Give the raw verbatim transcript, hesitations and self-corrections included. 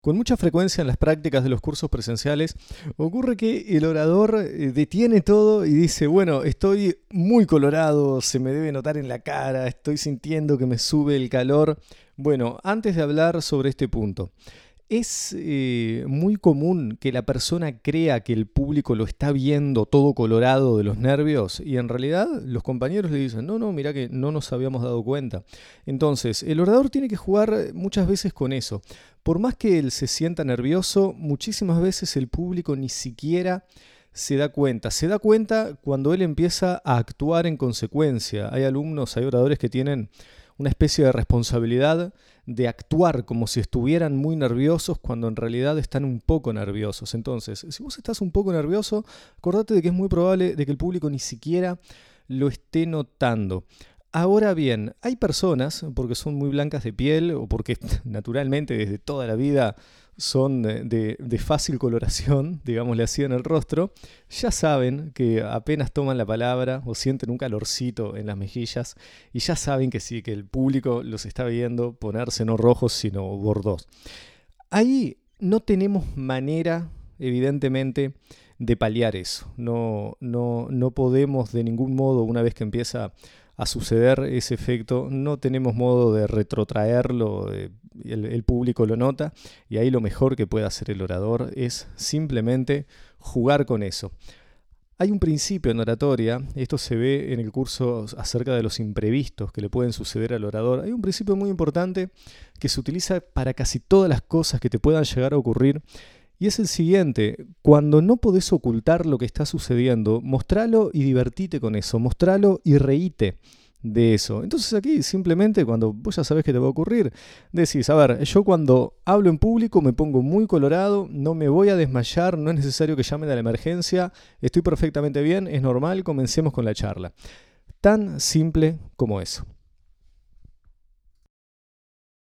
Con mucha frecuencia en las prácticas de los cursos presenciales ocurre que el orador eh, detiene todo y dice, bueno, estoy muy colorado, se me debe notar en la cara, estoy sintiendo que me sube el calor. Bueno, antes de hablar sobre este punto, es eh, muy común que la persona crea que el público lo está viendo todo colorado de los nervios y en realidad los compañeros le dicen, no, no, mirá que no nos habíamos dado cuenta. Entonces, el orador tiene que jugar muchas veces con eso. Por más que él se sienta nervioso, muchísimas veces el público ni siquiera se da cuenta. Se da cuenta cuando él empieza a actuar en consecuencia. Hay alumnos, hay oradores que tienen una especie de responsabilidad de actuar como si estuvieran muy nerviosos cuando en realidad están un poco nerviosos. Entonces, si vos estás un poco nervioso, acordate de que es muy probable de que el público ni siquiera lo esté notando. Ahora bien, hay personas, porque son muy blancas de piel o porque naturalmente desde toda la vida son de, de, de fácil coloración, digámosle así, en el rostro, ya saben que apenas toman la palabra o sienten un calorcito en las mejillas y ya saben que sí, que el público los está viendo ponerse no rojos sino gordos. Ahí no tenemos manera, evidentemente, de paliar eso. No, no, no podemos de ningún modo, una vez que empieza a suceder ese efecto, no tenemos modo de retrotraerlo, eh, el, el público lo nota y ahí lo mejor que puede hacer el orador es simplemente jugar con eso. Hay un principio en oratoria, esto se ve en el curso acerca de los imprevistos que le pueden suceder al orador. Hay un principio muy importante que se utiliza para casi todas las cosas que te puedan llegar a ocurrir y es el siguiente: cuando no podés ocultar lo que está sucediendo, mostralo y divertite con eso, mostralo y reíte de eso. Entonces aquí simplemente cuando vos ya sabés que te va a ocurrir, decís, a ver, yo cuando hablo en público me pongo muy colorado, no me voy a desmayar, no es necesario que llamen a la emergencia, estoy perfectamente bien, es normal, comencemos con la charla. Tan simple como eso.